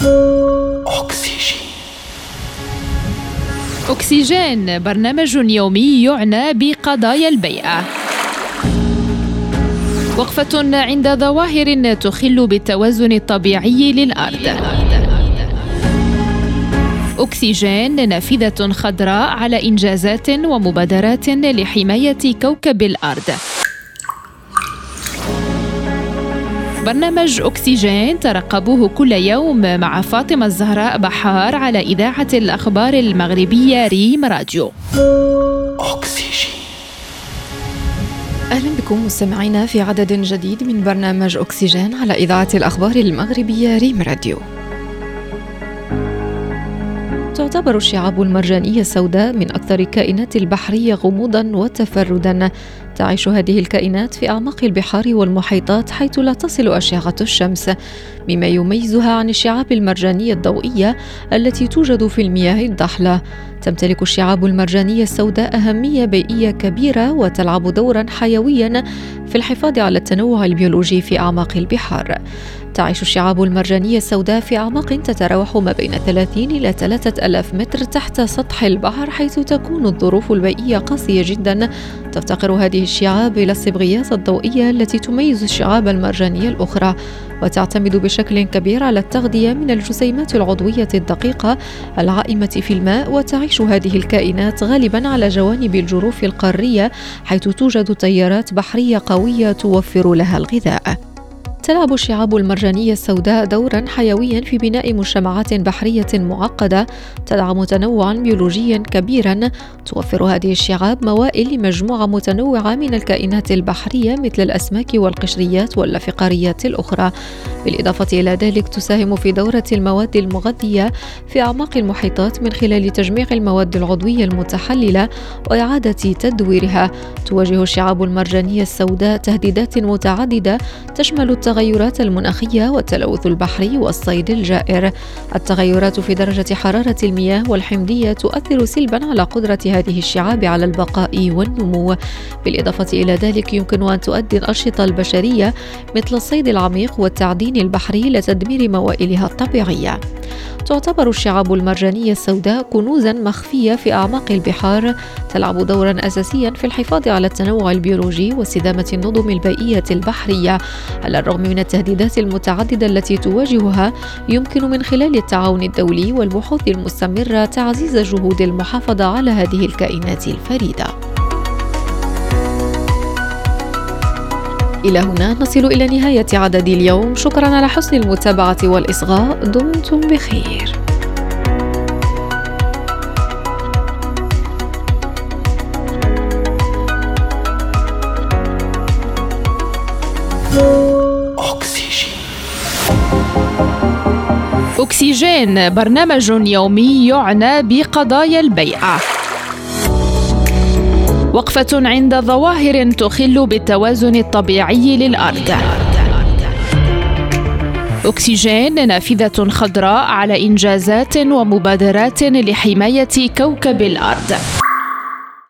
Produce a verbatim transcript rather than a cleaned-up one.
أكسجين. أكسجين برنامج يومي يعنى بقضايا البيئة. وقفة عند ظواهر تخل بالتوازن الطبيعي للأرض. أكسجين نافذة خضراء على إنجازات ومبادرات لحماية كوكب الأرض. برنامج أكسجين ترقبوه كل يوم مع فاطمة الزهراء بحار على إذاعة الأخبار المغربية ريم راديو. أكسجين. أهلا بكم مستمعينا في عدد جديد من برنامج أكسجين على إذاعة الأخبار المغربية ريم راديو. تعتبر الشعاب المرجانية السوداء من أكثر الكائنات البحرية غموضاً وتفرداً. تعيش هذه الكائنات في أعماق البحار والمحيطات حيث لا تصل أشعة الشمس، مما يميزها عن الشعاب المرجانية الضوئية التي توجد في المياه الضحلة. تمتلك الشعاب المرجانية السوداء أهمية بيئية كبيرة وتلعب دورا حيويا في الحفاظ على التنوع البيولوجي في أعماق البحار. تعيش الشعاب المرجانية السوداء في أعماق تتراوح ما بين ثلاثين إلى ثلاثة آلاف متر تحت سطح البحر، حيث تكون الظروف البيئية قاسية جدا. تفتقر هذه الشعاب إلى الصبغيات الضوئية التي تميز الشعاب المرجانية الأخرى، وتعتمد بشكل كبير على التغذية من الجسيمات العضوية الدقيقة العائمة في الماء. وتعيش هذه الكائنات غالبا على جوانب الجروف القارية، حيث توجد تيارات بحرية قوية توفر لها الغذاء. تلعب الشعاب المرجانية السوداء دورا حيويا في بناء مجتمعات بحرية معقدة تدعم تنوعا بيولوجيا كبيرا. توفر هذه الشعاب موائل لمجموعة متنوعة من الكائنات البحرية مثل الأسماك والقشريات واللافقاريات الأخرى. بالإضافة إلى ذلك تساهم في دورة المواد المغذية في أعماق المحيطات من خلال تجميع المواد العضوية المتحللة وإعادة تدويرها. تواجه الشعاب المرجانية السوداء تهديدات متعددة تشمل التغيرات المناخية والتلوث البحري والصيد الجائر. التغيرات في درجة حرارة المياه والحمضية تؤثر سلبا على قدرة هذه الشعاب على البقاء والنمو. بالإضافة إلى ذلك يمكن أن تؤدي الأنشطة البشرية مثل الصيد العميق والتعدين البحري لتدمير موائلها الطبيعية. تعتبر الشعاب المرجانية السوداء كنوزا مخفية في أعماق البحار، تلعب دورا أساسيا في الحفاظ على التنوع البيولوجي واستدامة النظم البيئية البحرية. على الرغم من التهديدات المتعددة التي تواجهها، يمكن من خلال التعاون الدولي والبحوث المستمرة تعزيز جهود المحافظة على هذه الكائنات الفريدة. إلى هنا نصل إلى نهاية عدد اليوم. شكرا على حسن المتابعة والإصغاء. دمتم بخير. أكسجين برنامج يومي يعنى بقضايا البيئة. وقفة عند ظواهر تخل بالتوازن الطبيعي للأرض. أكسجين نافذة خضراء على إنجازات ومبادرات لحماية كوكب الأرض.